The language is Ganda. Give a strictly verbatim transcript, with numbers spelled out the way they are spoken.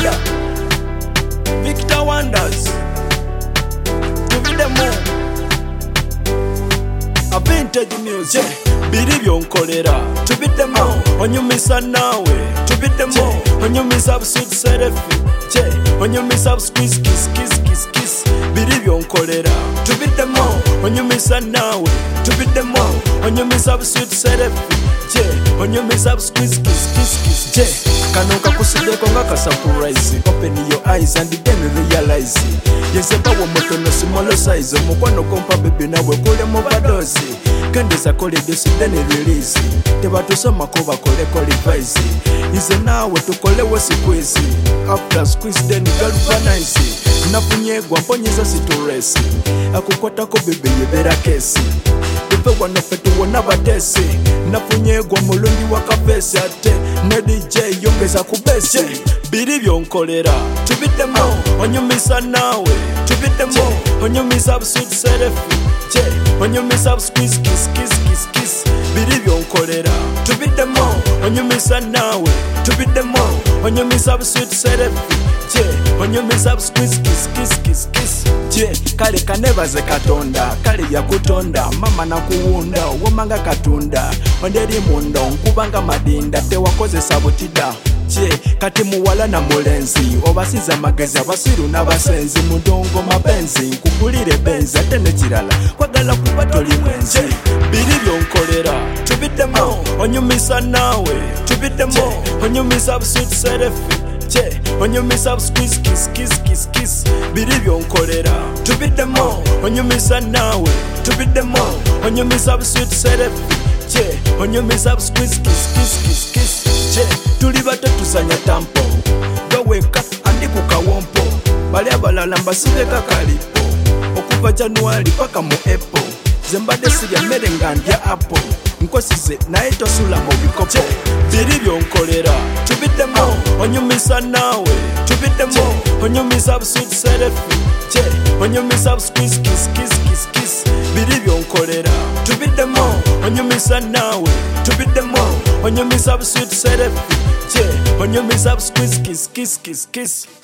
Wonder, Victor Wonders, tubiddemu a vintage music. Biri byonkolera tubiddemu, onyumisa naawe tubiddemu, onyumisa busweet serefi, onyumisa busqueeze kiss kiss kiss kiss. Biri byonkolera tubiddemu, onyumisa naawe tubiddemu, onyumisa busweet serefi, onyumisa busqueeze kiss kiss kiss. Je, kano kakusiddeko nga ka surprise. Open your eyes and then realize yesebawo mutono small size. Omukwano kompa bebe nawe kule mu badozi kendeza koledde sidene release. Tebatusomako bakoleko revise. Ize naawe tukolewo squeeze. After squeeze then galvanize. Nafunyegwa mponyeza sitoresi. Akukwatako bebe yebera kesi. Tuve wano fe tuwona batesi. Nafunyegwa mulundi wakapesi. Ate ne D J yongeza kubesi. Biri byonkolera tubiddemu, onyumisa naawe tubiddemu, onyumisa busweet serefi, onyumisa busqueeze kiss kiss kiss kiss. Biri byonkolera tubiddemu, onyumisa naawe tubiddemu, onyumisa busweet serefi, onyumisa busqueeze kiss kiss kiss kiss. Je, kale kanebaze Katonda, kale yakutonda mama nakuwunda womanga katunda onderi munda nkubanga madinda tewakozesa butida. Je, kati muwala na mulenzi obasiza magezi abasiru n'abasenzi mudongo mapenzi nkugulire benzi ate nekirala kwagala kuba toli mwenzi. Biri byonkolera tubiddemu, onyumisa naawe tubiddemu, onyumisa busweet serefi, onyumisa busqueeze kiss kiss kiss kiss. Biri byonkolera tubiddemu, onyumisa naawe tubiddemu, onyumisa busweet serefi, onyumisa busqueeze kiss kiss kiss kiss. Tuli bato tusanya tampo gaweka andi ku kawompo bali abalala mbasibeka kalipo okuva January paka mu April. Zembade sirya mmere nga ndya apple nkosize naye tosula mu bikopo. Biri byonkolera tubiddemu, onyumisa naawe tubiddemu, onyumisa busweet serefi, onyumisa busqueeze kiss kiss kiss kiss. Biri byonkolera tubiddemu, onyumisa naawe tubiddemu, onyumisa busweet serefi, onyumisa busqueeze kiss kiss kiss kiss.